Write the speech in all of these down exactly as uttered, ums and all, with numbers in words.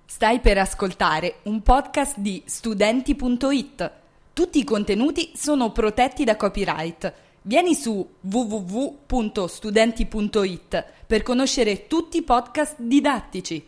Stai per ascoltare un podcast di studenti punto it. Tutti i contenuti sono protetti da copyright. Vieni su w w w punto studenti punto it per conoscere tutti i podcast didattici.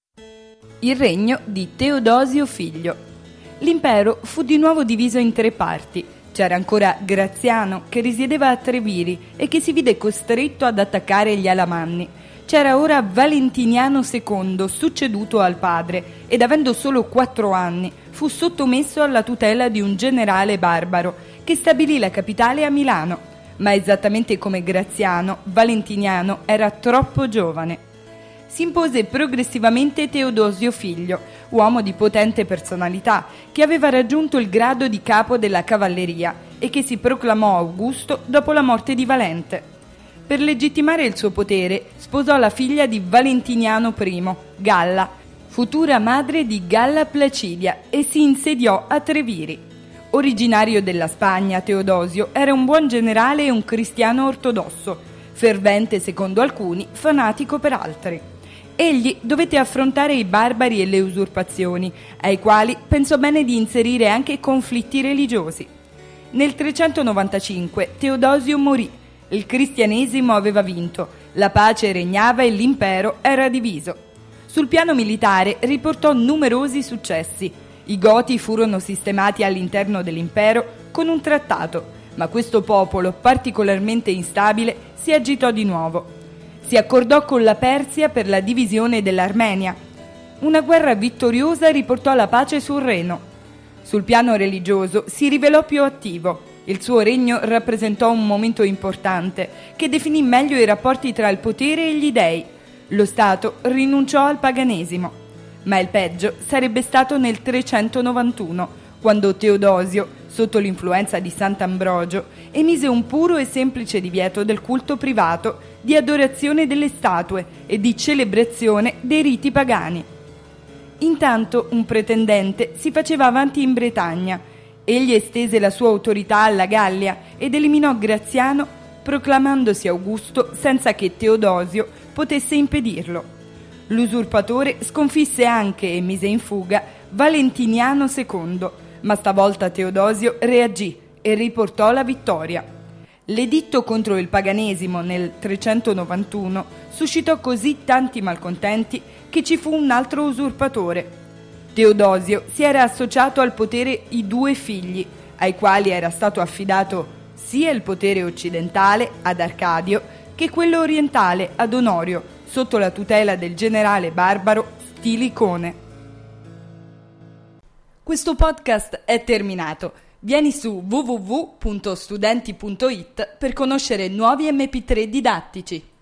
Il regno di Teodosio figlio. L'impero fu di nuovo diviso in tre parti. C'era ancora Graziano, che risiedeva a Treviri e che si vide costretto ad attaccare gli Alamanni. C'era ora Valentiniano secondo, succeduto al padre, ed avendo solo quattro anni, fu sottomesso alla tutela di un generale barbaro, che stabilì la capitale a Milano. Ma esattamente come Graziano, Valentiniano era troppo giovane. Si impose progressivamente Teodosio figlio, uomo di potente personalità, che aveva raggiunto il grado di capo della cavalleria e che si proclamò Augusto dopo la morte di Valente. Per legittimare il suo potere, sposò la figlia di Valentiniano primo, Galla, futura madre di Galla Placidia, e si insediò a Treviri. Originario della Spagna, Teodosio era un buon generale e un cristiano ortodosso, fervente secondo alcuni, fanatico per altri. Egli dovette affrontare i barbari e le usurpazioni, ai quali pensò bene di inserire anche conflitti religiosi. Nel trecentonovantacinque Teodosio morì. Il cristianesimo aveva vinto, la pace regnava e l'impero era diviso. Sul piano militare riportò numerosi successi. I Goti furono sistemati all'interno dell'impero con un trattato, ma questo popolo, particolarmente instabile, si agitò di nuovo. Si accordò con la Persia per la divisione dell'Armenia. Una guerra vittoriosa riportò la pace sul Reno. Sul piano religioso si rivelò più attivo. Il suo regno rappresentò un momento importante che definì meglio i rapporti tra il potere e gli dei. Lo Stato rinunciò al paganesimo. Ma il peggio sarebbe stato nel trecentonovantuno, quando Teodosio, sotto l'influenza di Sant'Ambrogio, emise un puro e semplice divieto del culto privato, di adorazione delle statue e di celebrazione dei riti pagani. Intanto un pretendente si faceva avanti in Bretagna. Egli estese la sua autorità alla Gallia ed eliminò Graziano, proclamandosi Augusto senza che Teodosio potesse impedirlo. L'usurpatore sconfisse anche e mise in fuga Valentiniano secondo, ma stavolta Teodosio reagì e riportò la vittoria. L'editto contro il paganesimo nel trecentonovantuno suscitò così tanti malcontenti che ci fu un altro usurpatore. Teodosio si era associato al potere i due figli, ai quali era stato affidato sia il potere occidentale ad Arcadio che quello orientale ad Onorio, sotto la tutela del generale barbaro Stilicone. Questo podcast è terminato. Vieni su w w w punto studenti punto it per conoscere nuovi emme pi tre didattici.